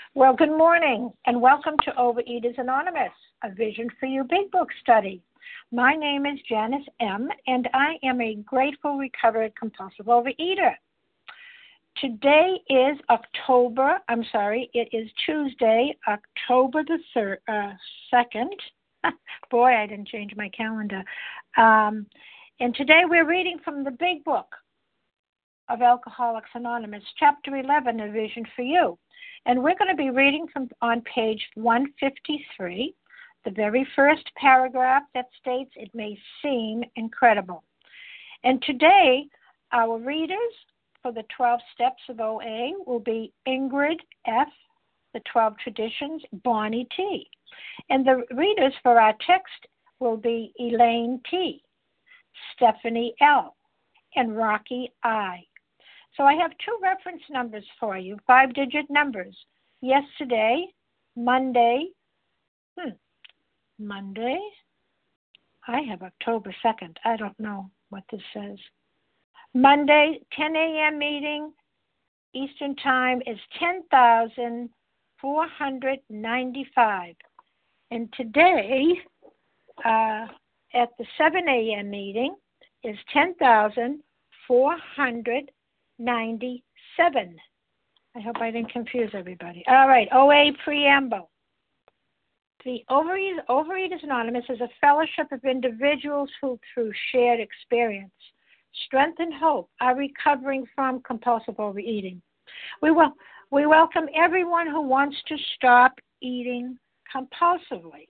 Well, good morning, and welcome to Overeaters Anonymous, a Vision for You Big Book study. My name is Janice M., and I am a grateful, recovered, compulsive overeater. Today is Tuesday, October the 2nd. Boy, I didn't change my calendar. And today we're reading from the Big Book of Alcoholics Anonymous, Chapter 11, A Vision for You. And we're going to be reading on page 153, the very first paragraph that states, "It may seem incredible." And today, our readers for the 12 steps of OA will be Ingrid F., the 12 traditions, Bonnie T. And the readers for our text will be Elaine T., Stephanie L., and Rocky I. So I have two reference numbers for you, 5-digit numbers. Yesterday, Monday, I have October 2nd. I don't know what this says. Monday, 10 a.m. meeting, Eastern Time is 10,495. And today, at the 7 a.m. meeting, is 10,497. I hope I didn't confuse everybody. All right, OA Preamble. The Overeaters Anonymous is a fellowship of individuals who, through shared experience, strength, and hope, are recovering from compulsive overeating. We welcome everyone who wants to stop eating compulsively.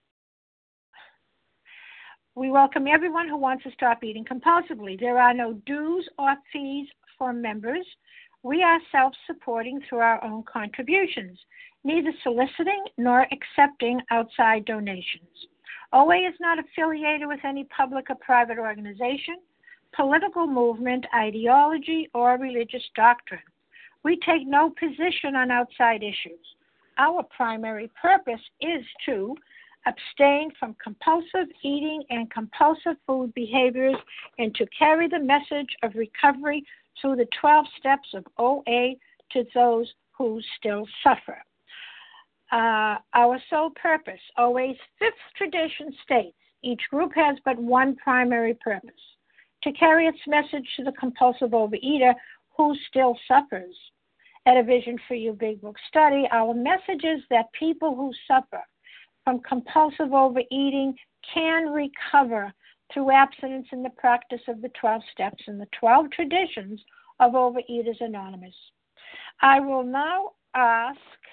We welcome everyone who wants to stop eating compulsively. There are no dues or fees for members. We are self-supporting through our own contributions, neither soliciting nor accepting outside donations. OA is not affiliated with any public or private organization, political movement, ideology, or religious doctrine. We take no position on outside issues. Our primary purpose is to abstain from compulsive eating and compulsive food behaviors and to carry the message of recovery through the 12 steps of OA to those who still suffer. Our sole purpose, OA's 5th tradition states, each group has but one primary purpose, to carry its message to the compulsive overeater who still suffers. At A Vision for You Big Book study, our message is that people who suffer from compulsive overeating can recover through abstinence in the practice of the 12 steps and the 12 traditions of Overeaters Anonymous. I will now ask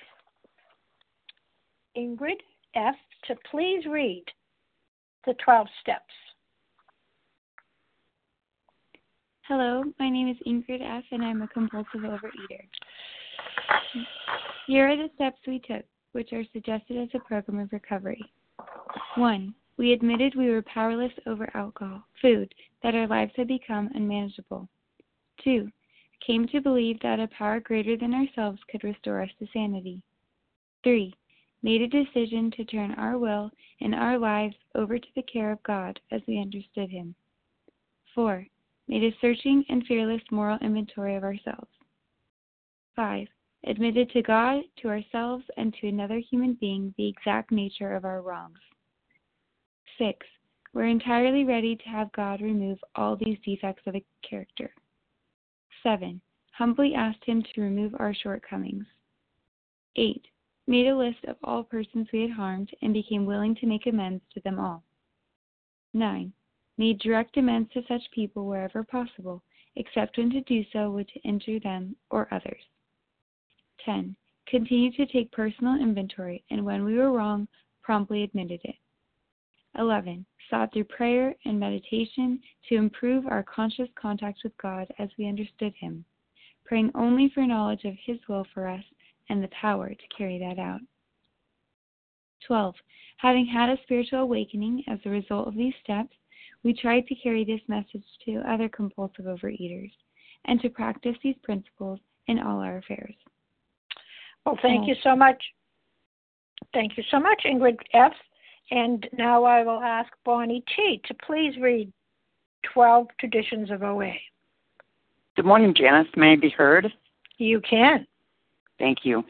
Ingrid F. to please read the 12 steps. Hello, my name is Ingrid F., and I'm a compulsive overeater. Here are the steps we took, which are suggested as a program of recovery. 1. We admitted we were powerless over alcohol, food, that our lives had become unmanageable. 2. Came to believe that a power greater than ourselves could restore us to sanity. 3. Made a decision to turn our will and our lives over to the care of God as we understood Him. 4. Made a searching and fearless moral inventory of ourselves. 5. Admitted to God, to ourselves, and to another human being the exact nature of our wrongs. 6. We're entirely ready to have God remove all these defects of character. 7. Humbly asked Him to remove our shortcomings. 8. Made a list of all persons we had harmed and became willing to make amends to them all. 9. Made direct amends to such people wherever possible, except when to do so would injure them or others. 10. Continued to take personal inventory, and when we were wrong, promptly admitted it. 11. Sought through prayer and meditation to improve our conscious contact with God as we understood Him, praying only for knowledge of His will for us and the power to carry that out. 12. Having had a spiritual awakening as a result of these steps, we tried to carry this message to other compulsive overeaters and to practice these principles in all our affairs. Well, thank you so much. Thank you so much, Ingrid F. And now I will ask Bonnie T. to please read 12 Traditions of OA. Good morning, Janice. May I be heard? You can. Thank you.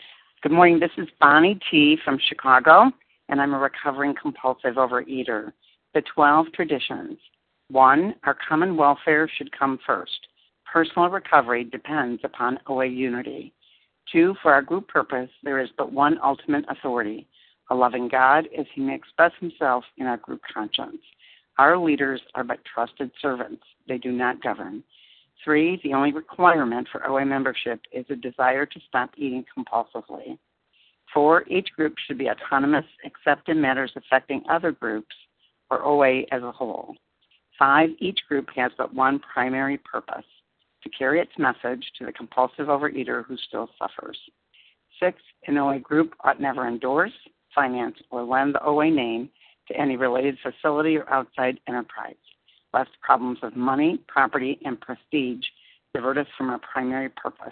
Good morning. This is Bonnie T. from Chicago, and I'm a recovering compulsive overeater. The 12 traditions. 1, our common welfare should come first. Personal recovery depends upon OA unity. 2, for our group purpose, there is but one ultimate authority, a loving God as he may express himself in our group conscience. Our leaders are but trusted servants. They do not govern. 3, the only requirement for OA membership is a desire to stop eating compulsively. 4, each group should be autonomous except in matters affecting other groups or OA as a whole. 5, each group has but one primary purpose, to carry its message to the compulsive overeater who still suffers. 6, an OA group ought never endorse, finance, or lend the OA name to any related facility or outside enterprise, lest problems of money, property, and prestige divert us from our primary purpose.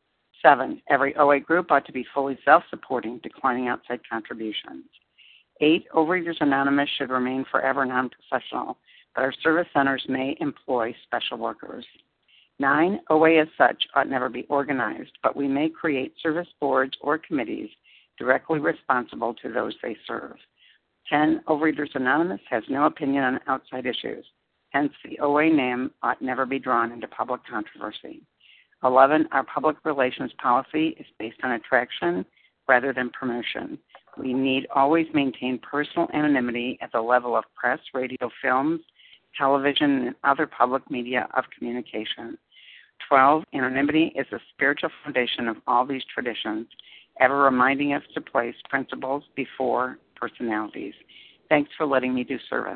7, every OA group ought to be fully self-supporting, declining outside contributions. 8, Overeaters Anonymous should remain forever non-professional, but our service centers may employ special workers. 9, OA as such ought never be organized, but we may create service boards or committees directly responsible to those they serve. 10, Overeaters Anonymous has no opinion on outside issues. Hence, the OA name ought never be drawn into public controversy. 11, our public relations policy is based on attraction rather than promotion. We need always maintain personal anonymity at the level of press, radio, films, television, and other public media of communication. 12, anonymity is the spiritual foundation of all these traditions, ever reminding us to place principles before personalities. Thanks for letting me do service.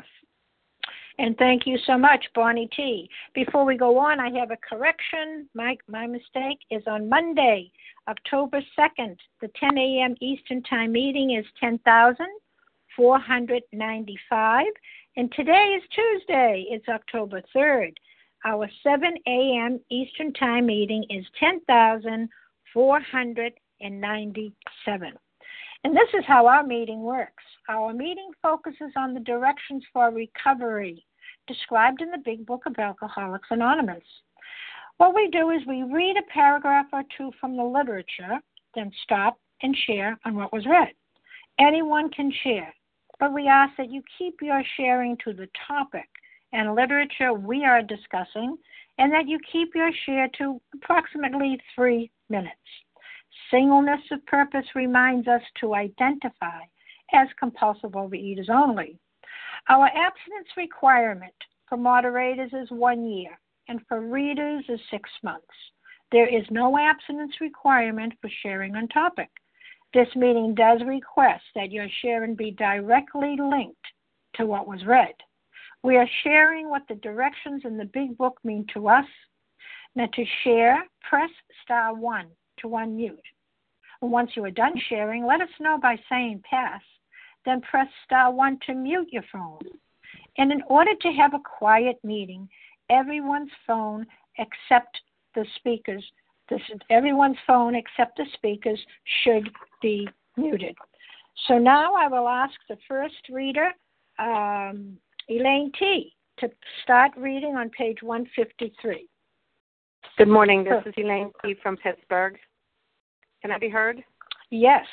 And thank you so much, Bonnie T. Before we go on, I have a correction. My mistake is on Monday, October 2nd. The 10 a.m. Eastern Time meeting is 10,495. And today is Tuesday. It's October 3rd. Our 7 a.m. Eastern Time meeting is 10,497. And this is how our meeting works. Our meeting focuses on the directions for recovery described in the Big Book of Alcoholics Anonymous. What we do is we read a paragraph or two from the literature, then stop and share on what was read. Anyone can share, but we ask that you keep your sharing to the topic and literature we are discussing, and that you keep your share to approximately 3 minutes. Singleness of purpose reminds us to identify as compulsive overeaters only. Our abstinence requirement for moderators is 1 year, and for readers is 6 months. There is no abstinence requirement for sharing on topic. This meeting does request that your sharing be directly linked to what was read. We are sharing what the directions in the Big Book mean to us. Now to share, press *1 to unmute. Once you are done sharing, let us know by saying pass. Then press *1 to mute your phone. And in order to have a quiet meeting, everyone's phone except the speakers should be muted. So now I will ask the first reader, Elaine T., to start reading on page 153. Good morning. This is Elaine T. from Pittsburgh. Can I be heard? Yes.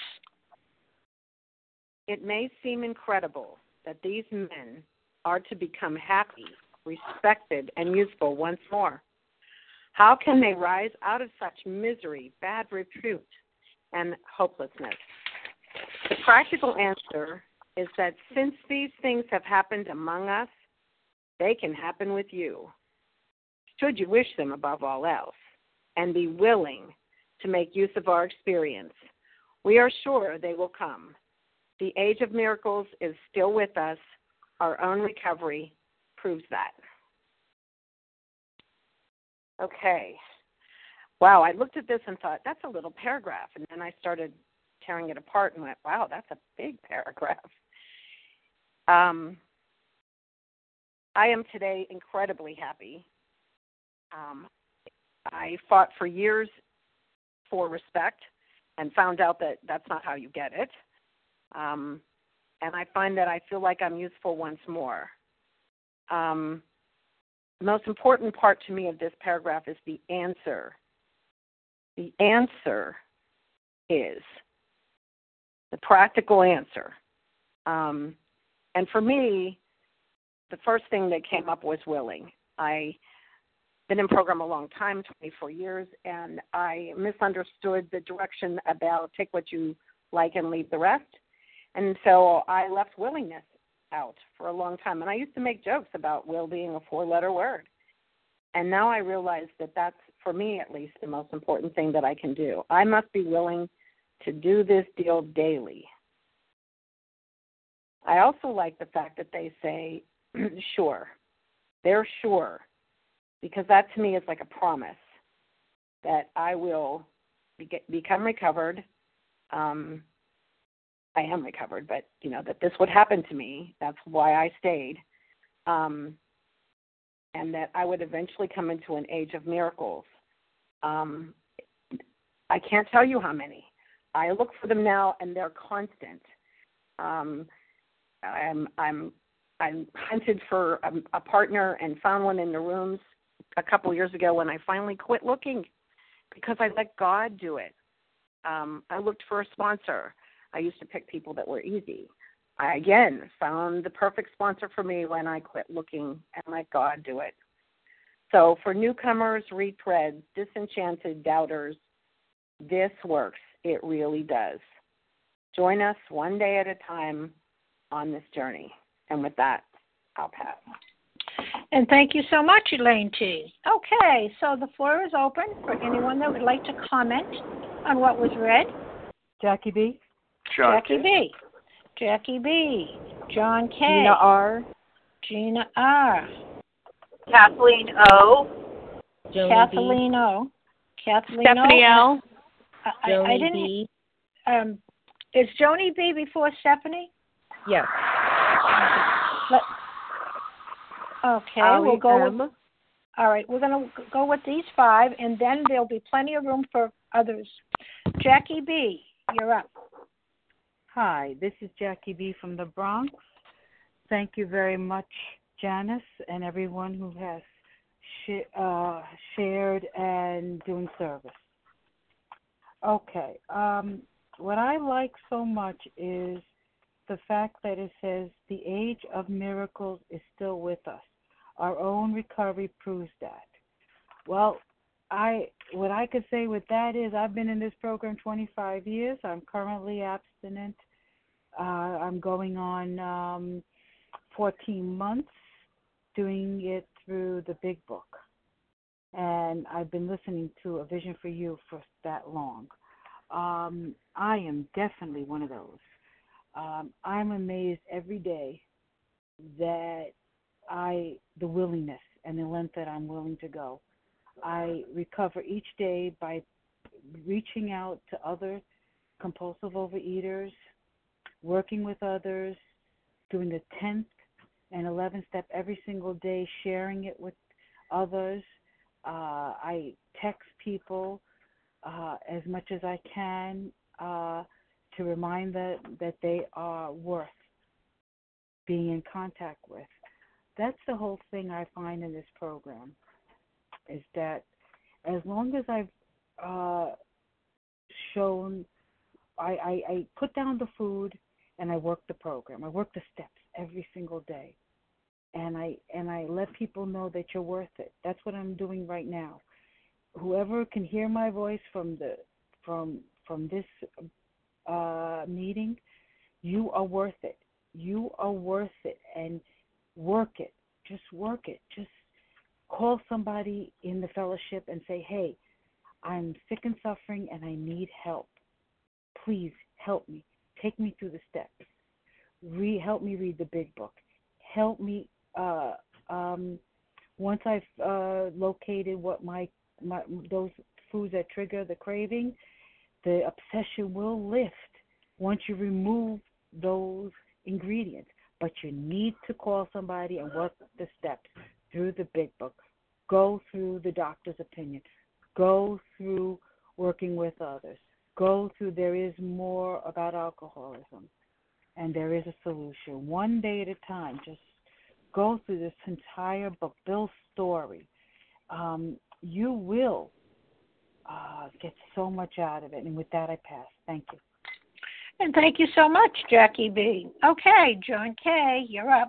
It may seem incredible that these men are to become happy, respected, and useful once more. How can they rise out of such misery, bad repute, and hopelessness? The practical answer is that since these things have happened among us, they can happen with you, should you wish them above all else, and be willing to make use of our experience. We are sure they will come. The age of miracles is still with us. Our own recovery proves that. Okay. Wow, I looked at this and thought, that's a little paragraph. And then I started tearing it apart and went, wow, that's a big paragraph. I am today incredibly happy. I fought for years for respect and found out that that's not how you get it. And I find that I feel like I'm useful once more. The most important part to me of this paragraph is the answer. The answer is the practical answer. And for me, the first thing that came up was willing. I've been in program a long time, 24 years, and I misunderstood the direction about take what you like and leave the rest. And so I left willingness out for a long time. And I used to make jokes about will being a 4-letter word. And now I realize that that's, for me at least, the most important thing that I can do. I must be willing to do this deal daily. I also like the fact that they say, sure. They're sure. Because that to me is like a promise that I will become recovered. I am recovered, but, that this would happen to me. That's why I stayed. And that I would eventually come into an age of miracles. I can't tell you how many. I look for them now, and they're constant. I'm hunted for a partner and found one in the rooms a couple years ago when I finally quit looking because I let God do it. I looked for a sponsor. I used to pick people that were easy. I, again, found the perfect sponsor for me when I quit looking and let God do it. So for newcomers, retreads, disenchanted doubters, this works. It really does. Join us one day at a time on this journey. And with that, I'll pass. And thank you so much, Elaine T. Okay, so the floor is open for anyone that would like to comment on what was read. Jackie B. Jackie B. Jackie B. John K. Gina R. Gina R. Kathleen O. Kathleen O. Kathleen Stephanie O. L. I didn't. Is Joni B before Stephanie? Yes. Okay, Ali we'll go M. with. All right, we're going to go with these 5, and then there'll be plenty of room for others. Jackie B., you're up. Hi, this is Jackie B. from the Bronx. Thank you very much, Janice, and everyone who has shared and doing service. Okay, what I like so much is the fact that it says the age of miracles is still with us. Our own recovery proves that. Well, what I could say with that is I've been in this program 25 years. I'm currently abstinent. I'm going on 14 months doing it through the Big Book. And I've been listening to A Vision for You for that long. I am definitely one of those. I'm amazed every day that the willingness and the length that I'm willing to go. I recover each day by reaching out to other compulsive overeaters, working with others, doing the 10th and 11th step every single day, sharing it with others. I text people as much as I can to remind them that they are worth being in contact with. That's the whole thing I find in this program, is that as long as I've shown, I put down the food and I work the program. I work the steps every single day. And I let people know that you're worth it. That's what I'm doing right now. Whoever can hear my voice from this meeting, you are worth it. You are worth it, and work it. Just work it. Just call somebody in the fellowship and say, hey, I'm sick and suffering and I need help. Please help me. Take me through the steps. Help me read the Big Book. Help me. Once I've located what my those foods that trigger the craving, the obsession will lift once you remove those ingredients. But you need to call somebody and work the steps through the Big Book. Go through the doctor's opinion. Go through working with others. Go through, there is more about alcoholism, and there is a solution. One day at a time, just go through this entire book, Bill's story. You will get so much out of it. And with that, I pass. Thank you. And thank you so much, Jackie B. Okay, John K., you're up.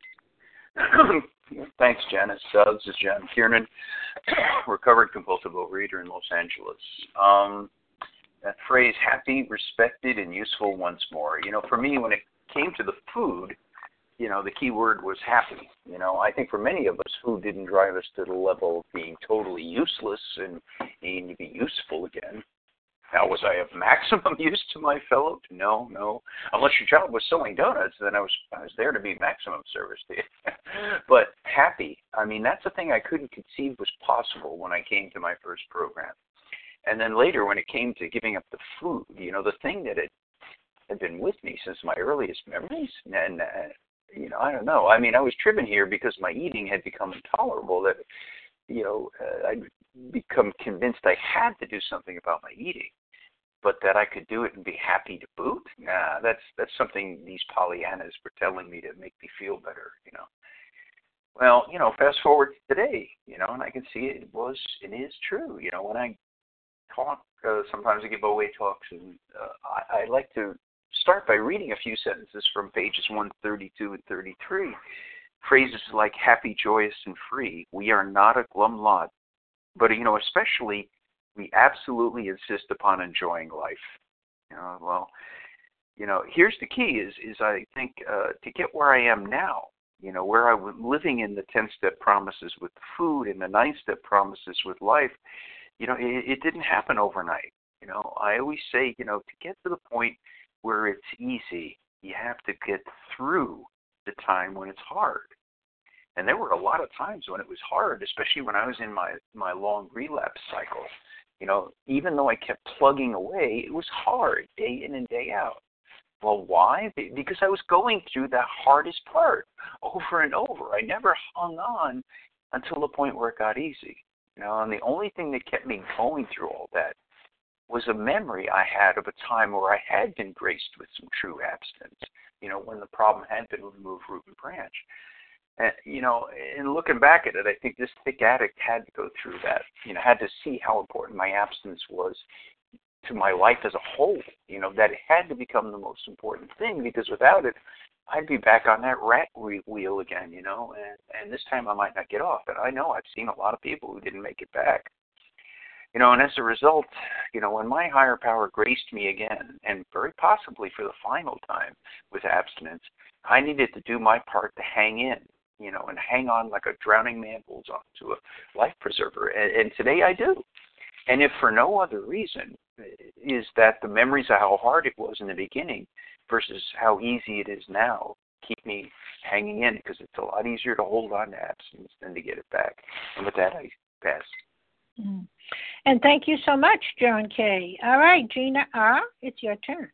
Thanks, Janice. This is John Kiernan, recovered compulsive overeater in Los Angeles. That phrase, happy, respected, and useful once more. For me, when it came to the food, the key word was happy. I think for many of us, food didn't drive us to the level of being totally useless and needing to be useful again. Now, was I of maximum use to my fellow? No. Unless your job was selling donuts, then I was there to be maximum service to you. But happy, that's the thing I couldn't conceive was possible when I came to my first program. And then later, when it came to giving up the food, the thing that had been with me since my earliest memories, and I don't know. I was driven here because my eating had become intolerable. That I'd become convinced I had to do something about my eating, but that I could do it and be happy to boot. That's something these Pollyannas were telling me to make me feel better. Well, fast forward to today, and I can see it is true. When I talk, sometimes I give away talks, and I like to start by reading a few sentences from pages 132 and 33. Phrases like happy, joyous, and free. We are not a glum lot, but especially we absolutely insist upon enjoying life. Here's the key: is I think to get where I am now, where I was living in the 10-step promises with food and the 9-step promises with life. It didn't happen overnight. I always say, to get to the point where it's easy, you have to get through the time when it's hard. And there were a lot of times when it was hard, especially when I was in my long relapse cycle. Even though I kept plugging away, it was hard day in and day out. Well, why? Because I was going through that hardest part over and over. I never hung on until the point where it got easy. And the only thing that kept me going through all that was a memory I had of a time where I had been graced with some true abstinence, when the problem had been removed root and branch. And, in looking back at it, I think this thick addict had to go through that, had to see how important my abstinence was to my life as a whole, that it had to become the most important thing, because without it, I'd be back on that rat wheel again, and this time I might not get off. And I know I've seen a lot of people who didn't make it back. And as a result, when my higher power graced me again, and very possibly for the final time with abstinence, I needed to do my part to hang in, and hang on like a drowning man holds on to a life preserver. And today I do. And if for no other reason, is that the memories of how hard it was in the beginning versus how easy it is now keep me hanging in, because it's a lot easier to hold on to abstinence than to get it back. And with that, I pass. Mm. And thank you so much, John K. All right, Gina R., it's your turn.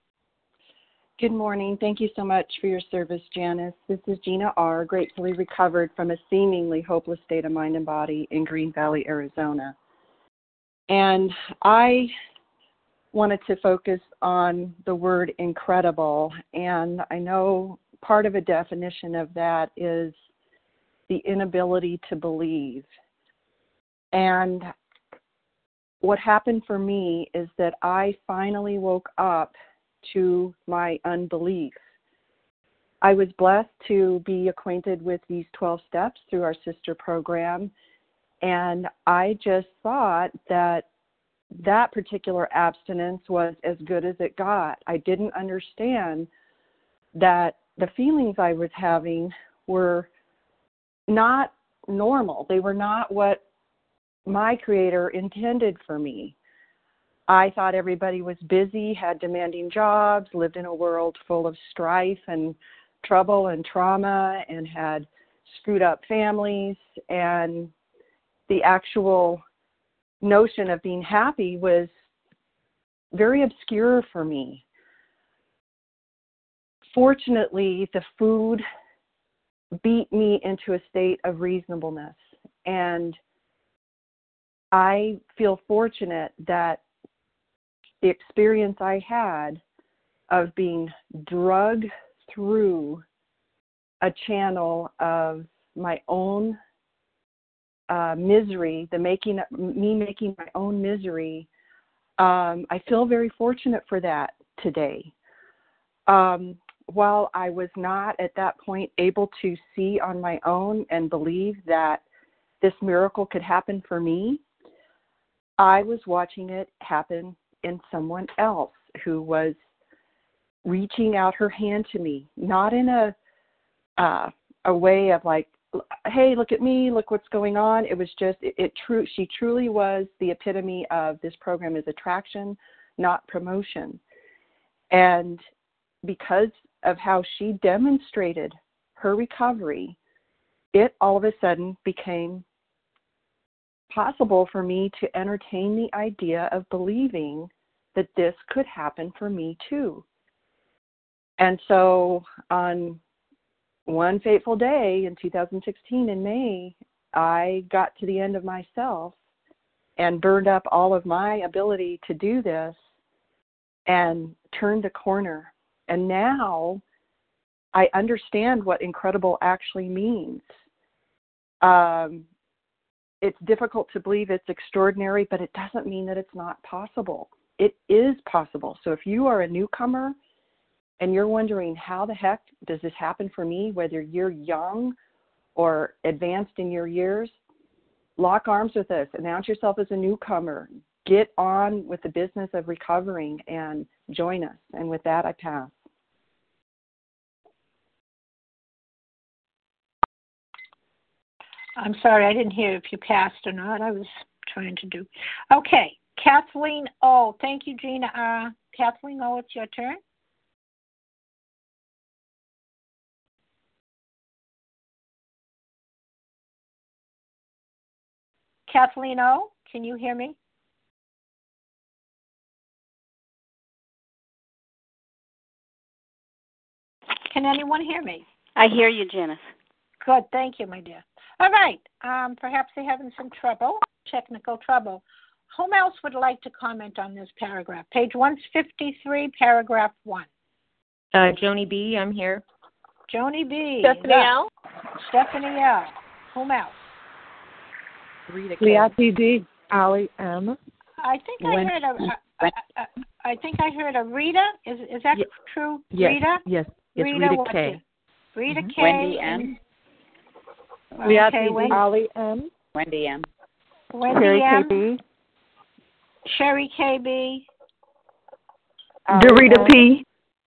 Good morning. Thank you so much for your service, Janice. This is Gina R., gratefully recovered from a seemingly hopeless state of mind and body in Green Valley, Arizona. And I wanted to focus on the word incredible. And I know part of a definition of that is the inability to believe. And what happened for me is that I finally woke up to my unbelief. I was blessed to be acquainted with these 12 steps through our sister program, and I just thought that particular abstinence was as good as it got. I didn't understand that the feelings I was having were not normal. They were not what my Creator intended for me. I thought everybody was busy, had demanding jobs, lived in a world full of strife and trouble and trauma, and had screwed up families, and the actual notion of being happy was very obscure for me. Fortunately, the food beat me into a state of reasonableness, and I feel fortunate that the experience I had of being drugged through a channel of my own misery, making my own misery, I feel very fortunate for that today. while I was not at that point able to see on my own and believe that this miracle could happen for me, I was watching it happen in someone else who was reaching out her hand to me, not in a way of like, hey, look at me, look what's going on. It was just, she truly was the epitome of this program is attraction, not promotion. And because of how she demonstrated her recovery, it all of a sudden became possible for me to entertain the idea of believing that this could happen for me too. And so on one fateful day in 2016 in May, I got to the end of myself and burned up all of my ability to do this and turned the corner. And now I understand what incredible actually means. It's difficult to believe it's extraordinary, but it doesn't mean that it's not possible. It is possible. So if you are a newcomer and you're wondering how the heck does this happen for me, whether you're young or advanced in your years, lock arms with us. Announce yourself as a newcomer. Get on with the business of recovering and join us. And with that, I pass. I'm sorry, I didn't hear if you passed or not. I was trying to do. Okay, Kathleen O. Thank you, Gina. Kathleen O., it's your turn. Kathleen O., can you hear me? Can anyone hear me? I hear you, Janice. Good, thank you, my dear. All right, perhaps they're having some trouble, technical trouble. Whom else would like to comment on this paragraph? Page 153, paragraph 1. Joni B., I'm here. Joni B. Stephanie L. Stephanie L. Whom else? Rita K. Leah P.D. Allie M. I think I heard a Rita. Is that true? Yes. Rita? Yes. It's Rita K. Rita K. Wendy M. Leah P.D. Allie M. Wendy M. Wendy Sherry M. K.B. Sherry K.B. Dorita P.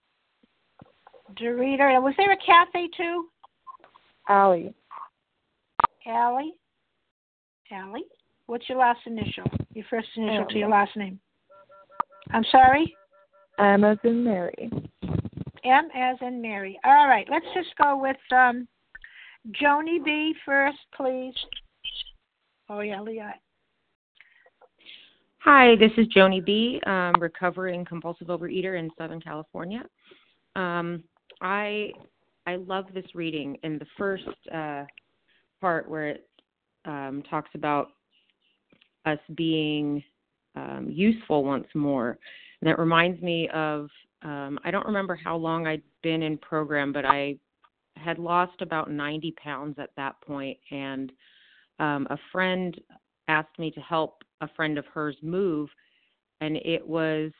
Dorita. Was there a Kathy too? Allie. Allie? Allie? What's your last initial? Your first initial to your last name. I'm sorry? M as in Mary. M as in Mary. All right, let's just go with Joni B. first, please. Oh, yeah, Leah. Hi, this is Joni B., recovering compulsive overeater in Southern California. I love this reading in the first part where it talks about us being useful once more. And it reminds me of, I don't remember how long I'd been in program, but I had lost about 90 pounds at that point, and a friend asked me to help a friend of hers move, and it was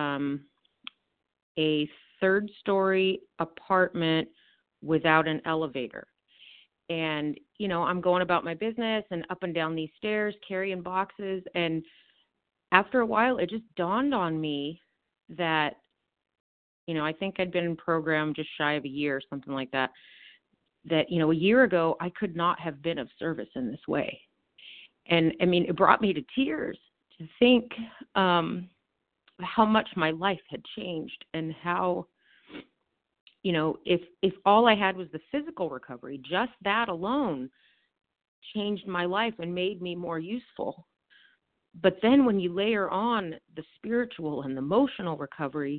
a third-story apartment without an elevator. And, you know, I'm going about my business and up and down these stairs, carrying boxes, and after a while, it just dawned on me that, you know, I think I'd been in program just shy of a year or something like that, that, you know, a year ago, I could not have been of service in this way. And, I mean, it brought me to tears to think how much my life had changed and how, you know, if all I had was the physical recovery, just that alone changed my life and made me more useful. But then when you layer on the spiritual and the emotional recovery,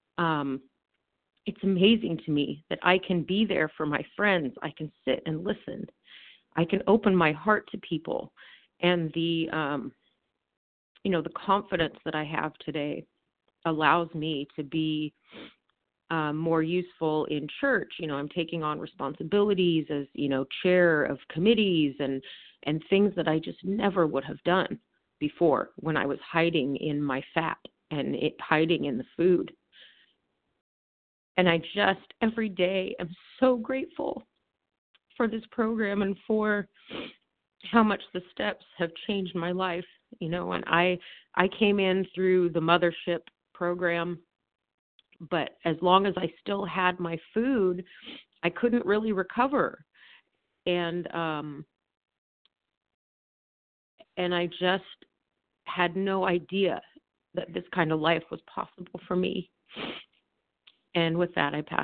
it's amazing to me that I can be there for my friends. I can sit and listen. I can open my heart to people. And the, you know, the confidence that I have today allows me to be more useful in church. You know, I'm taking on responsibilities as, you know, chair of committees and things that I just never would have done before when I was hiding in my fat and hiding in the food. And I just every day am so grateful for this program and for how much the steps have changed my life, you know. And I came in through the mothership program, but as long as I still had my food, I couldn't really recover. And I just had no idea that this kind of life was possible for me. And with that, I pass.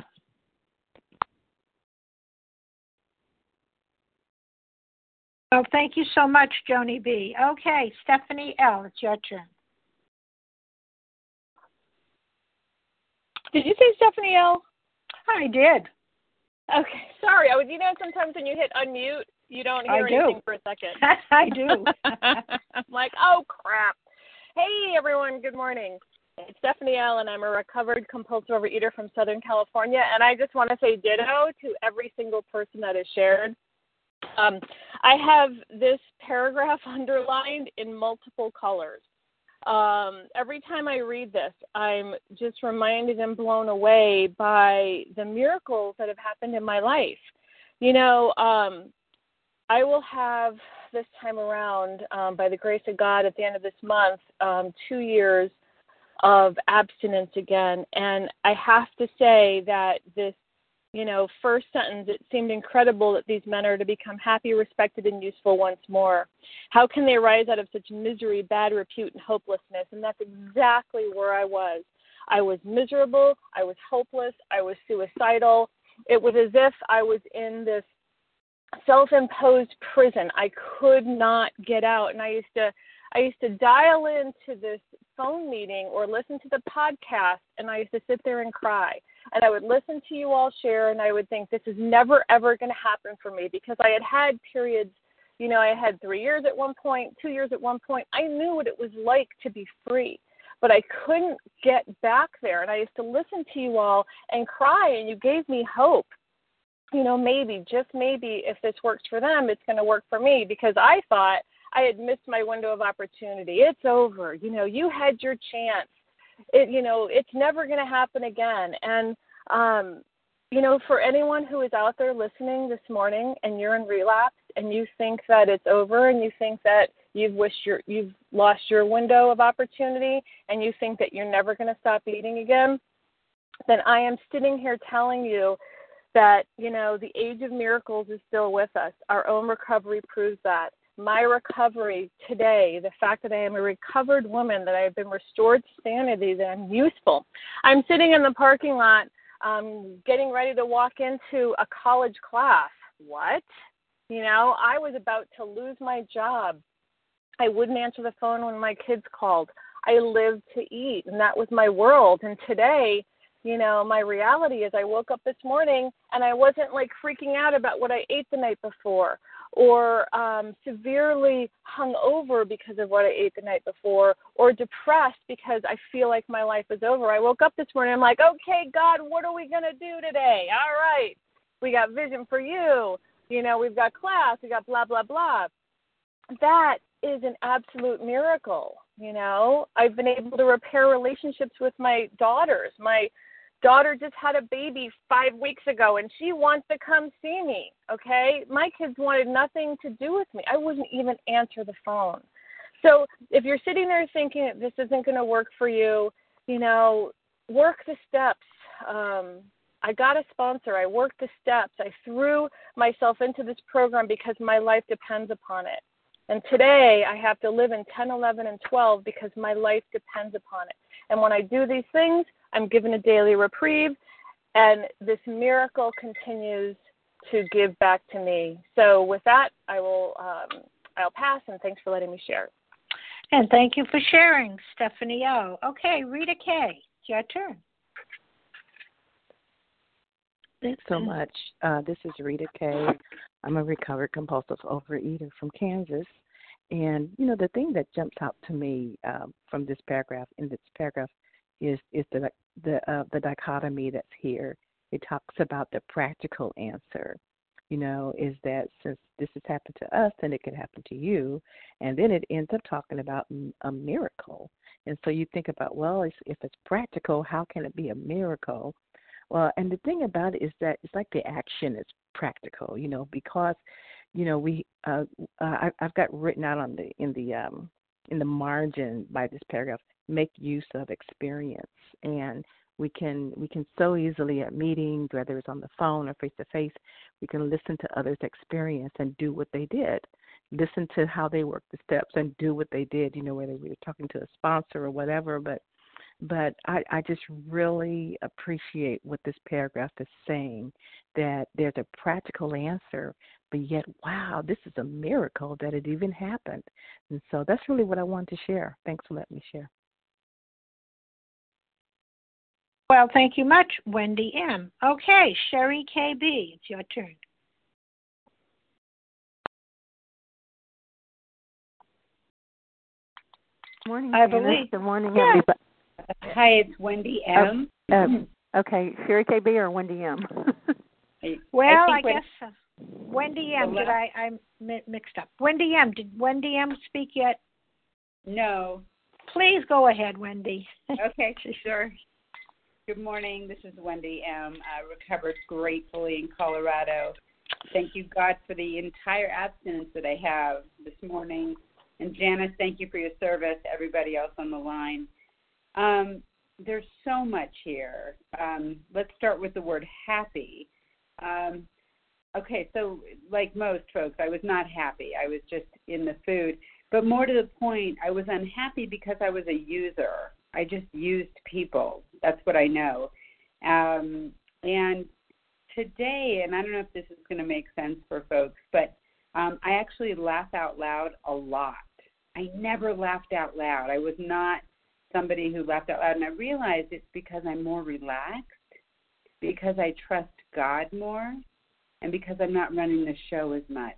Well, thank you so much, Joni B. Okay, Stephanie L., it's your turn. Did you say Stephanie L.? I did. Okay, sorry. Sometimes when you hit unmute, you don't hear anything for a second. I do. I'm like, oh, crap. Hey, everyone. Good morning. It's Stephanie L., and I'm a recovered compulsive overeater from Southern California, and I just want to say ditto to every single person that has shared. I have this paragraph underlined in multiple colors. Every time I read this, I'm just reminded and blown away by the miracles that have happened in my life. You know, I will have this time around, by the grace of God, at the end of this month, 2 years of abstinence again. And I have to say that this, first sentence, it seemed incredible that these men are to become happy, respected, and useful once more. How can they rise out of such misery, bad repute, and hopelessness? And that's exactly where I was. I was miserable. I was hopeless. I was suicidal. It was as if I was in this self-imposed prison. I could not get out. And I used to dial into this phone meeting or listen to the podcast, and I used to sit there and cry. And I would listen to you all share, and I would think, this is never, ever going to happen for me, because I had periods, I had 3 years at one point, 2 years at one point. I knew what it was like to be free, but I couldn't get back there. And I used to listen to you all and cry, and you gave me hope. Maybe, just maybe, if this works for them, it's going to work for me, because I thought I had missed my window of opportunity. It's over. You had your chance. It's never going to happen again. And, for anyone who is out there listening this morning and you're in relapse and you think that it's over and you think that you've lost your window of opportunity and you think that you're never going to stop eating again, then I am sitting here telling you that, the age of miracles is still with us. Our own recovery proves that. My recovery today, the fact that I am a recovered woman, that I have been restored to sanity, that I'm useful. I'm sitting in the parking lot getting ready to walk into a college class. What? I was about to lose my job. I wouldn't answer the phone when my kids called. I lived to eat, and that was my world. And today, my reality is I woke up this morning and I wasn't freaking out about what I ate the night before, or severely hungover because of what I ate the night before, or depressed because I feel like my life is over. I woke up this morning, I'm like, okay, God, what are we going to do today? All right, we got vision for you. We've got class, we got blah, blah, blah. That is an absolute miracle. I've been able to repair relationships with my daughters. My daughter just had a baby 5 weeks ago, and she wants to come see me, okay? My kids wanted nothing to do with me. I wouldn't even answer the phone. So if you're sitting there thinking that this isn't going to work for you, work the steps. I got a sponsor. I worked the steps. I threw myself into this program because my life depends upon it. And today I have to live in 10, 11, and 12 because my life depends upon it. And when I do these things, I'm given a daily reprieve, and this miracle continues to give back to me. So with that, I'll pass, and thanks for letting me share. And thank you for sharing, Stephanie O. Okay, Rita K., it's your turn. Thanks so much. This is Rita K. I'm a recovered compulsive overeater from Kansas. And, the thing that jumps out to me from this paragraph, is the dichotomy that's here. It talks about the practical answer, is that since this has happened to us, then it can happen to you. And then it ends up talking about a miracle. And so you think about, well, if it's practical, how can it be a miracle? Well, and the thing about it is that it's like the action is practical, because, I've got written out in the margin by this paragraph, make use of experience. And we can so easily at meetings, whether it's on the phone or face to face, we can listen to others' experience and do what they did. Listen to how they worked the steps and do what they did, whether we were talking to a sponsor or whatever. But I just really appreciate what this paragraph is saying, that there's a practical answer, but yet, wow, this is a miracle that it even happened. And so that's really what I wanted to share. Thanks for letting me share. Well, thank you much, Wendy M. Okay, Sherry KB, it's your turn. Morning, I Janice. believe. Good morning, Yeah. everybody. Hi, it's Wendy M. Okay, Sherry KB or Wendy M? Well, I guess Wendy M. I mixed up. Wendy M. Did Wendy M. speak yet? No. Please go ahead, Wendy. Okay, sure. Good morning. This is Wendy M. I recovered gratefully in Colorado. Thank you, God, for the entire abstinence that I have this morning. And Janice, thank you for your service. Everybody else on the line. There's so much here. Let's start with the word happy. Okay, so like most folks, I was not happy. I was just in the food. But more to the point, I was unhappy because I was a user. I just used people. That's what I know. And today, and I don't know if this is going to make sense for folks, but I actually laugh out loud a lot. I never laughed out loud. I was not somebody who laughed out loud, and I realized it's because I'm more relaxed, because I trust God more, and because I'm not running the show as much.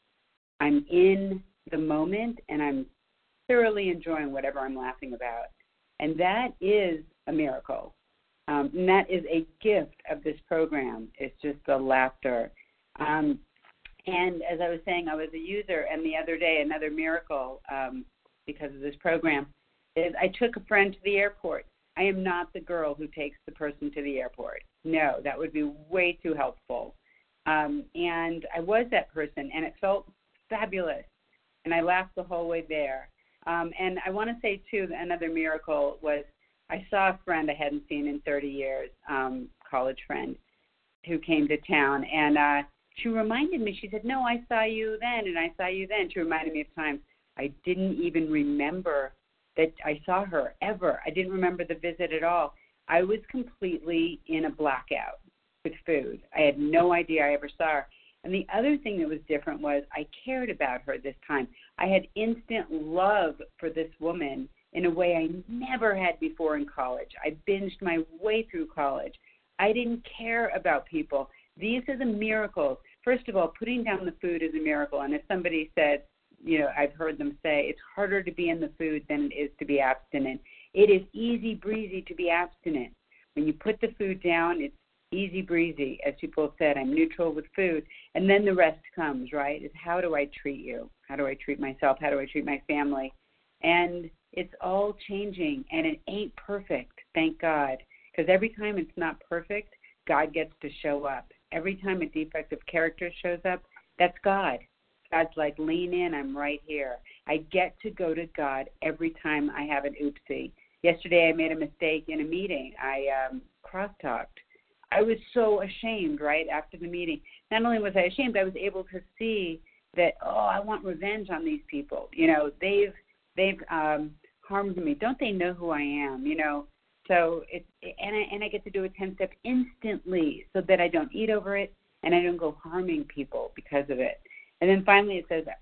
I'm in the moment, and I'm thoroughly enjoying whatever I'm laughing about. And that is a miracle. And that is a gift of this program. It's just the laughter. And as I was saying, I was a user, and the other day, another miracle because of this program is I took a friend to the airport. I am not the girl who takes the person to the airport. No, that would be way too helpful. And I was that person, and it felt fabulous. And I laughed the whole way there. And I want to say, too, another miracle was I saw a friend I hadn't seen in 30 years, college friend, who came to town. And she reminded me, she said, no, I saw you then, and I saw you then. She reminded me of times I didn't even remember that I saw her ever. I didn't remember the visit at all. I was completely in a blackout with food. I had no idea I ever saw her. And the other thing that was different was I cared about her this time. I had instant love for this woman in a way I never had before in college. I binged my way through college. I didn't care about people. These are the miracles. First of all, putting down the food is a miracle. And as somebody said, I've heard them say, it's harder to be in the food than it is to be abstinent. It is easy breezy to be abstinent. When you put the food down, it's easy breezy. As people have said, I'm neutral with food. And then the rest comes, right? Is how do I treat you? How do I treat myself? How do I treat my family? And it's all changing, and it ain't perfect, thank God. Because every time it's not perfect, God gets to show up. Every time a defective character shows up, that's God. God's like, lean in, I'm right here. I get to go to God every time I have an oopsie. Yesterday I made a mistake in a meeting. I cross-talked. I was so ashamed, right, after the meeting. Not only was I ashamed, I was able to see that, I want revenge on these people. They've harmed me. Don't they know who I am, So I get to do a 10-step instantly so that I don't eat over it and I don't go harming people because of it. And then finally it says,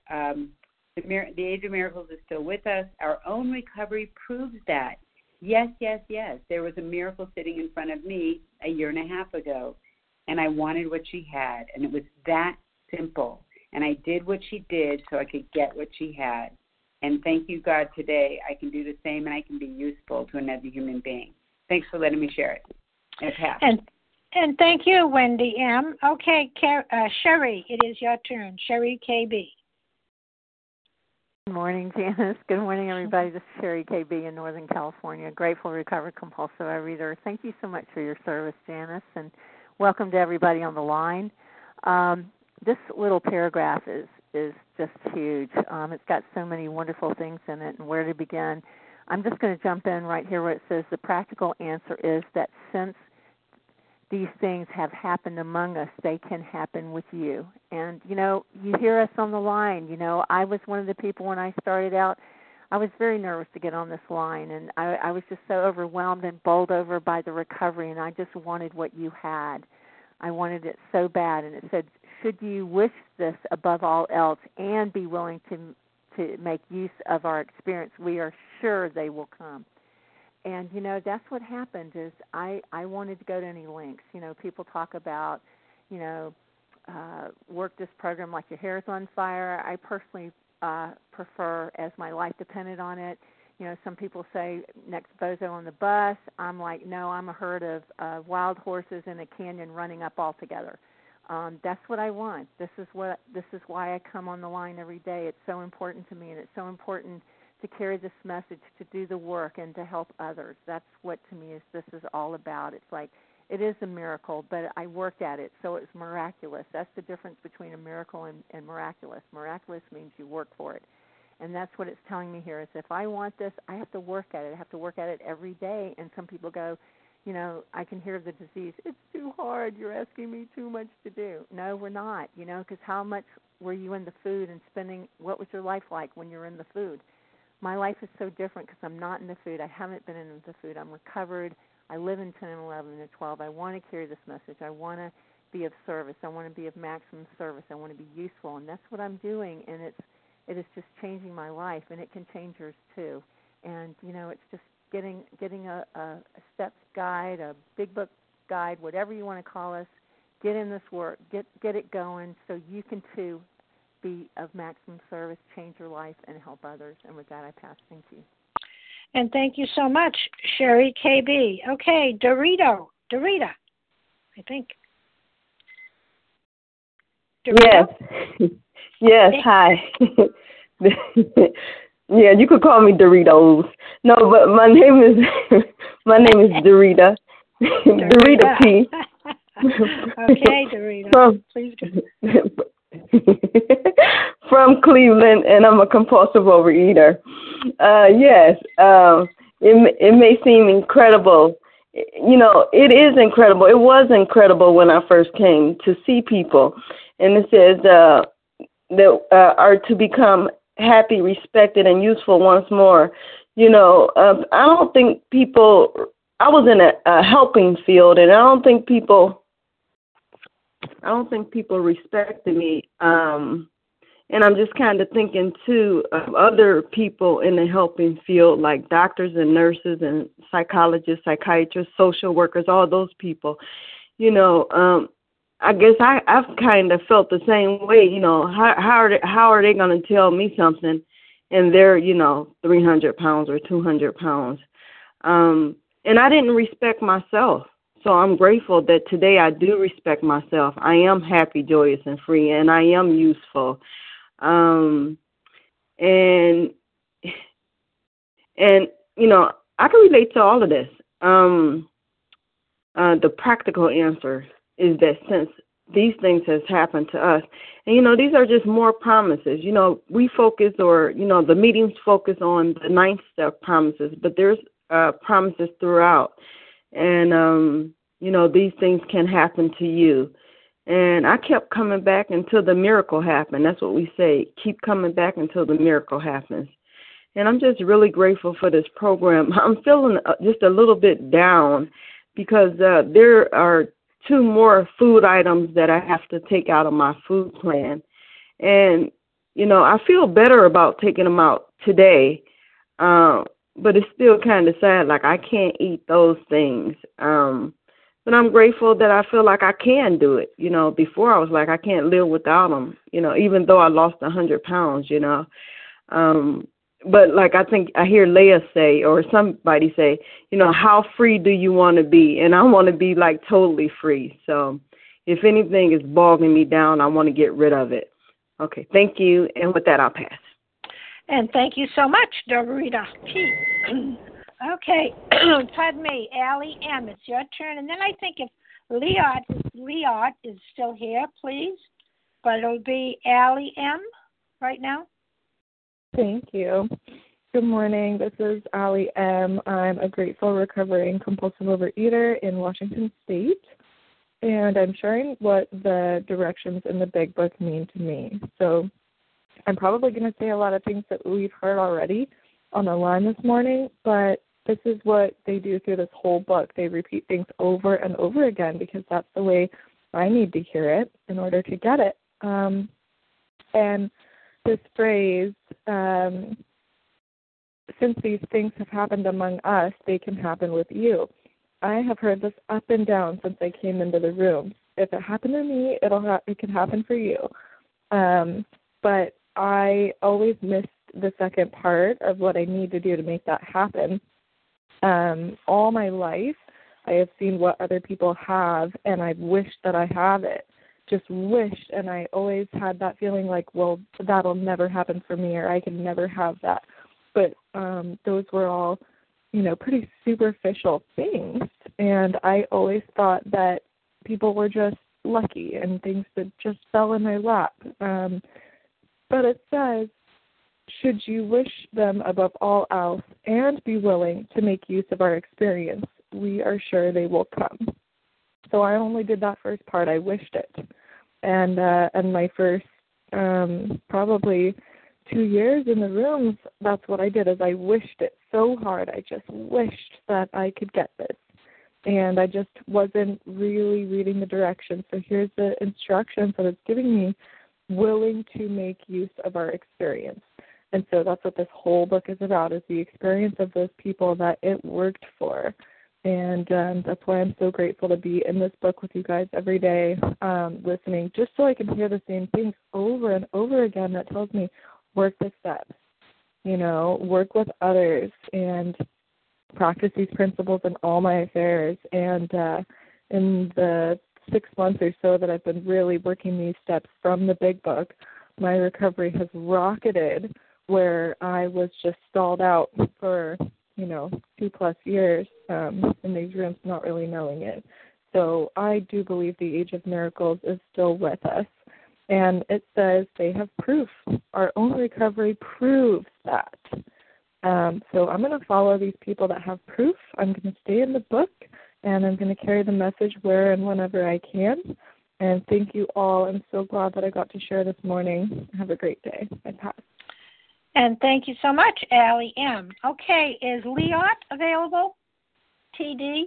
the age of miracles is still with us. Our own recovery proves that. Yes, yes, yes. There was a miracle sitting in front of me a year and a half ago, and I wanted what she had, and it was that simple. And I did what she did so I could get what she had. And thank you, God, today I can do the same, and I can be useful to another human being. Thanks for letting me share it. And pass. And thank you, Wendy M. Okay, Sherry, it is your turn. Sherry KB. Good morning, Janice. Good morning, everybody. This is Sherry KB in Northern California, grateful, recovered, compulsive overeater. Thank you so much for your service, Janice, and welcome to everybody on the line. This little paragraph is just huge. It's got so many wonderful things in it, and where to begin. I'm just going to jump in right here where it says the practical answer is that since these things have happened among us, they can happen with you. And, you hear us on the line. I was one of the people when I started out, I was very nervous to get on this line, and I was just so overwhelmed and bowled over by the recovery, and I just wanted what you had. I wanted it so bad, and it said, should you wish this above all else and be willing to make use of our experience, we are sure they will come. And, that's what happened is I wanted to go to any lengths. People talk about, work this program like your hair is on fire. I personally prefer as my life depended on it. Some people say next bozo on the bus. I'm like, no, I'm a herd of wild horses in a canyon running up all together. That's what I want. This is why I come on the line every day. It's so important to me, and it's so important to carry this message, to do the work, and to help others. That's what, to me, this is all about. It's like, it is a miracle, but I worked at it, so it's miraculous. That's the difference between a miracle and miraculous. Miraculous means you work for it. And that's what it's telling me here is if I want this, I have to work at it. I have to work at it every day. And some people go, I can hear the disease. It's too hard. You're asking me too much to do. No, we're not, because how much were you in the food and what was your life like when you're in the food? My life is so different because I'm not in the food. I haven't been in the food. I'm recovered. I live in 10 and 11 and 12. I want to carry this message. I want to be of service. I want to be of maximum service. I want to be useful, and that's what I'm doing, and it is just changing my life, and it can change yours too. And, it's just getting a steps guide, a big book guide, whatever you want to call us, get in this work, get it going so you can too be of maximum service, change your life, and help others. And with that, I pass. Thank you. And thank you so much, Sherry KB. Okay, Dorita, I think. Dorito? Yes, hi. Yeah, you could call me Doritos. No, but my name is Dorita. Dorita P. Okay, Dorita. Please do. From Cleveland, and I'm a compulsive overeater. Yes, it may seem incredible. It is incredible. It was incredible when I first came to see people, and it says that are to become happy, respected, and useful once more. I don't think people. I was in a helping field, and I don't think people respected me. And I'm just kind of thinking, too, of other people in the helping field, like doctors and nurses and psychologists, psychiatrists, social workers, all those people. I guess I've kind of felt the same way. How are they going to tell me something and they're, 300 pounds or 200 pounds? And I didn't respect myself. So I'm grateful that today I do respect myself. I am happy, joyous, and free, and I am useful. And I can relate to all of this. The practical answer is that since these things has happened to us, and, these are just more promises. We focus the meetings focus on the 9th step promises, but there's promises throughout. And, these things can happen to you. And I kept coming back until the miracle happened. That's what we say. Keep coming back until the miracle happens. And I'm just really grateful for this program. I'm feeling just a little bit down because there are 2 more food items that I have to take out of my food plan. And, I feel better about taking them out today. But it's still kind of sad, like I can't eat those things. But I'm grateful that I feel like I can do it. Before I was like, I can't live without them, even though I lost 100 pounds, But like I think I hear Leah say or somebody say, how free do you want to be? And I want to be like totally free. So if anything is bogging me down, I want to get rid of it. Okay, thank you. And with that, I'll pass. And thank you so much, Dorita T. Okay, pardon me, Allie M. It's your turn. And then I think if Leot is still here, please. But it'll be Allie M. right now. Thank you. Good morning. This is Allie M. I'm a grateful recovering compulsive overeater in Washington State. And I'm sharing what the directions in the Big Book mean to me. So I'm probably going to say a lot of things that we've heard already on the line this morning, but this is what they do through this whole book. They repeat things over and over again because that's the way I need to hear it in order to get it. And this phrase, since these things have happened among us, they can happen with you. I have heard this up and down since I came into the room. If it happened to me, it can happen for you. But I always missed the second part of what I need to do to make that happen. All my life, I have seen what other people have, and I've wished that I have it. Just wished, and I always had that feeling like, well, that'll never happen for me, or I can never have that. But those were all, pretty superficial things, and I always thought that people were just lucky and things that just fell in my lap. But it says, should you wish them above all else and be willing to make use of our experience, we are sure they will come. So I only did that first part. I wished it. And my first probably 2 years in the rooms, that's what I did, is I wished it so hard. I just wished that I could get this. And I just wasn't really reading the directions. So here's the instructions that it's giving me: willing to make use of our experience. And so that's what this whole book is about, is the experience of those people that it worked for. And that's why I'm so grateful to be in this book with you guys every day, listening, just so I can hear the same things over and over again that tells me, work the steps, work with others, and practice these principles in all my affairs. And in the 6 months or so that I've been really working these steps from the Big Book, my recovery has rocketed, where I was just stalled out for 2+ years in these rooms, not really knowing it. So I do believe the age of miracles is still with us. And it says they have proof. Our own recovery proves that. So I'm going to follow these people that have proof. I'm going to stay in the book, and I'm going to carry the message where and whenever I can. And thank you all. I'm so glad that I got to share this morning. Have a great day. I pass. And thank you so much, Allie M. Okay, is Leot available? TD?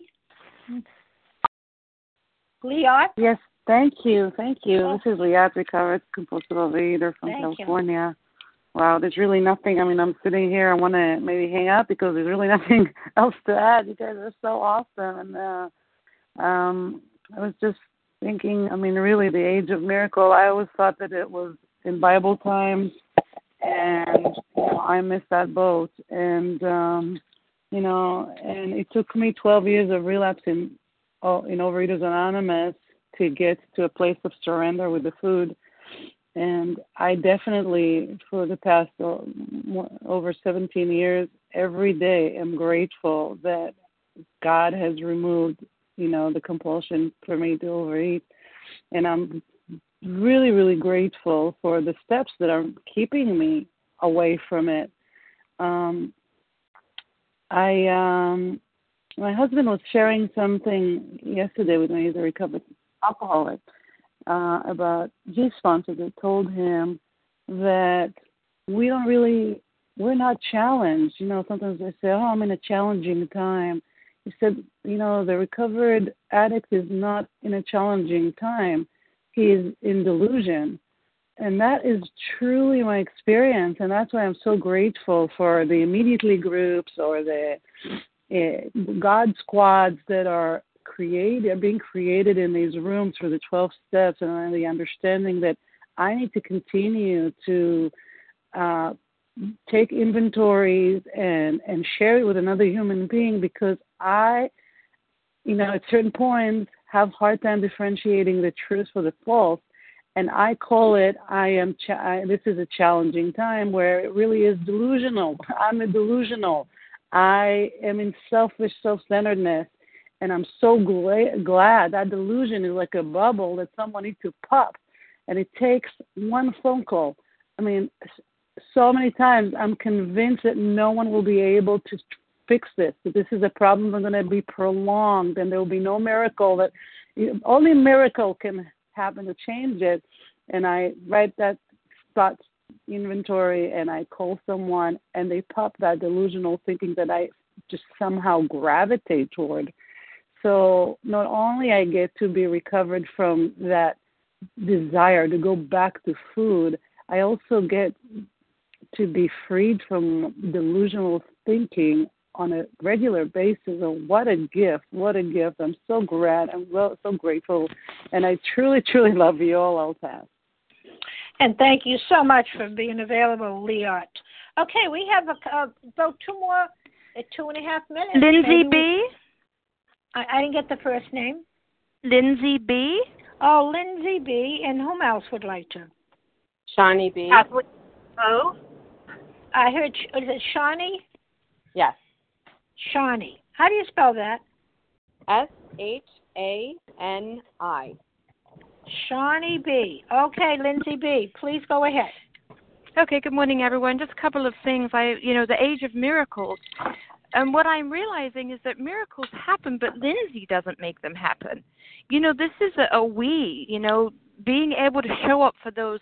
Leot? Yes, thank you. Oh. This is Leot, recovered compulsive overeater from California. Wow, there's really nothing. I'm sitting here. I want to maybe hang up because there's really nothing else to add. You guys are so awesome. And I was just thinking, really the age of miracle, I always thought that it was in Bible times. And I missed that boat, and and it took me 12 years of relapse in Overeaters Anonymous to get to a place of surrender with the food. And I definitely, for the past over 17 years, every day am grateful that God has removed, the compulsion for me to overeat, and I'm really, really grateful for the steps that are keeping me away from it. My husband was sharing something yesterday with me. He's a recovered alcoholic, about his sponsor that told him that we're not challenged. Sometimes they say, I'm in a challenging time. He said, the recovered addict is not in a challenging time. He is in delusion. And that is truly my experience, and that's why I'm so grateful for the immediately groups or the God squads that are being created in these rooms for the 12 steps, and the understanding that I need to continue to take inventories and share it with another human being, because I, at certain points, have a hard time differentiating the truth from the false. And I call it, this is a challenging time where it really is delusional. I'm a delusional. I am in selfish self-centeredness. And I'm so glad that delusion is like a bubble that someone needs to pop. And it takes one phone call. I mean, so many times I'm convinced that no one will be able to fix this, that this is a problem that's going to be prolonged and there will be no miracle, that only a miracle can happen to change it. And I write that thought inventory and I call someone and they pop that delusional thinking that I just somehow gravitate toward. So not only I get to be recovered from that desire to go back to food, I also get to be freed from delusional thinking on a regular basis. And what a gift, what a gift. I'm so glad, I'm so grateful, and I truly, truly love you all. I'll pass. And thank you so much for being available, Liat. Okay, we have about 2 more, 2.5 minutes. Lindsay B. I didn't get the first name. Lindsay B. Oh, Lindsay B. And whom else would like to? Shawnee B. Oh. I heard, is it Shawnee? Yes. Shawnee. How do you spell that? Shani. Shawnee B. Okay, Lindsay B., please go ahead. Okay, good morning, everyone. Just a couple of things. The age of miracles. And what I'm realizing is that miracles happen, but Lindsay doesn't make them happen. This is a we, being able to show up for those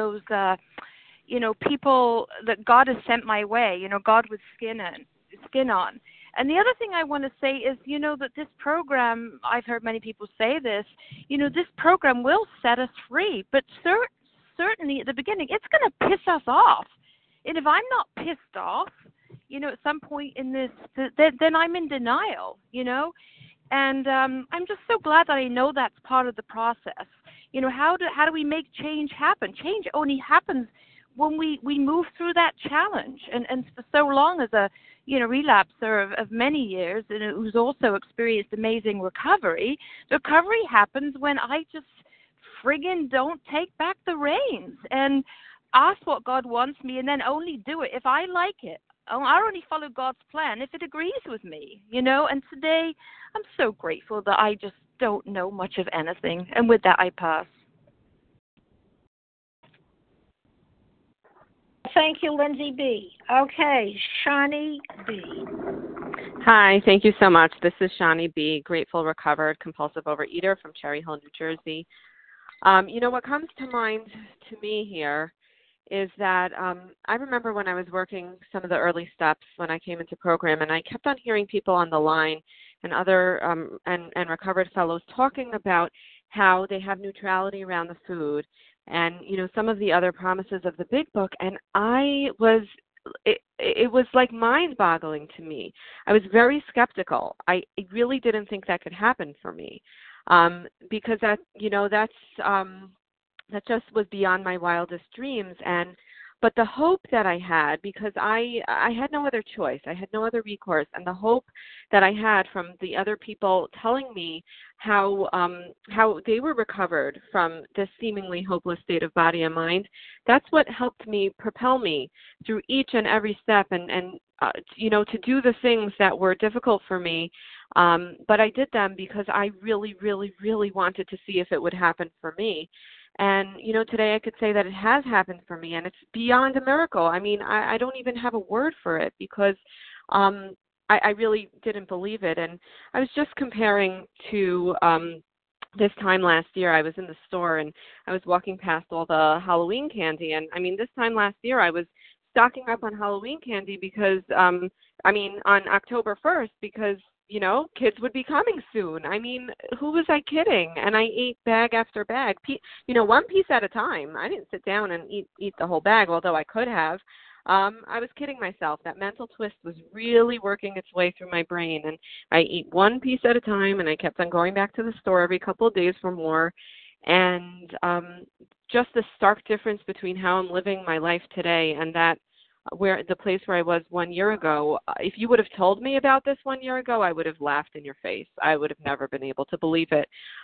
people that God has sent my way, God with skin on. And the other thing I want to say is, that this program, I've heard many people say this, this program will set us free, but certainly at the beginning, it's going to piss us off. And if I'm not pissed off, at some point in this, then I'm in denial, And I'm just so glad that I know that's part of the process. How do we make change happen? Change only happens when we move through that challenge. And for so long as a relapser of many years and who's also experienced amazing recovery, the recovery happens when I just friggin' don't take back the reins and ask what God wants me and then only do it if I like it. I only follow God's plan if it agrees with me, And today, I'm so grateful that I just don't know much of anything. And with that, I pass. Thank you, Lindsay B. Okay, Shawnee B. Hi, thank you so much. This is Shawnee B., grateful, recovered, compulsive overeater from Cherry Hill, New Jersey. What comes to mind to me here is that I remember when I was working some of the early steps when I came into program, and I kept on hearing people on the line and other and recovered fellows talking about how they have neutrality around the food and some of the other promises of the big book, and it was like mind-boggling to me. I was very skeptical. I really didn't think that could happen for me because that just was beyond my wildest dreams. But the hope that I had, because I had no other choice, I had no other recourse, and the hope that I had from the other people telling me how they were recovered from this seemingly hopeless state of body and mind, that's what helped me propel me through each and every step and to do the things that were difficult for me. But I did them because I really, really, really wanted to see if it would happen for me. And, today I could say that it has happened for me, and it's beyond a miracle. I mean, I don't even have a word for it because I really didn't believe it. And I was just comparing to this time last year. I was in the store, and I was walking past all the Halloween candy. And, this time last year I was stocking up on Halloween candy because, on October 1st because, kids would be coming soon. Who was I kidding? And I ate bag after bag, one piece at a time. I didn't sit down and eat the whole bag, although I could have. I was kidding myself. That mental twist was really working its way through my brain. And I eat one piece at a time, and I kept on going back to the store every couple of days for more. And just the stark difference between how I'm living my life today and that the place where I was 1 year ago, if you would have told me about this 1 year ago, I would have laughed in your face. I would have never been able to believe it.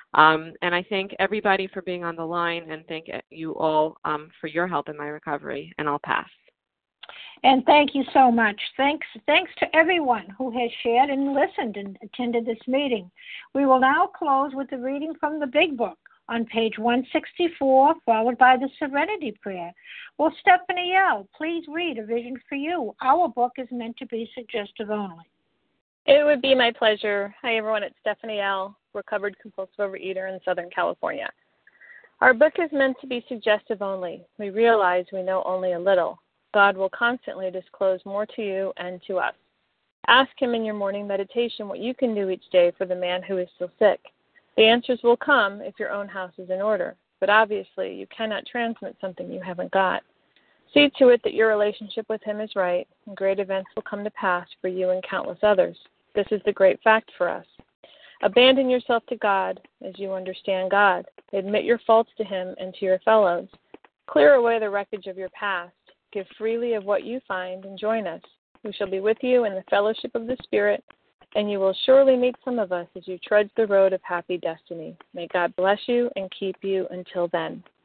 And I thank everybody for being on the line, and thank you all for your help in my recovery. And I'll pass. And thank you so much. Thanks to everyone who has shared and listened and attended this meeting. We will now close with the reading from the Big Book on page 164, followed by the Serenity Prayer. Will Stephanie L. please read A Vision for You? Our book is meant to be suggestive only. It would be my pleasure. Hi, everyone. It's Stephanie L., recovered compulsive overeater in Southern California. Our book is meant to be suggestive only. We realize we know only a little. God will constantly disclose more to you and to us. Ask Him in your morning meditation what you can do each day for the man who is still sick. The answers will come if your own house is in order, but obviously you cannot transmit something you haven't got. See to it that your relationship with Him is right, and great events will come to pass for you and countless others. This is the great fact for us. Abandon yourself to God as you understand God. Admit your faults to Him and to your fellows. Clear away the wreckage of your past. Give freely of what you find and join us. We shall be with you in the fellowship of the Spirit, and you will surely meet some of us as you trudge the road of happy destiny. May God bless you and keep you until then.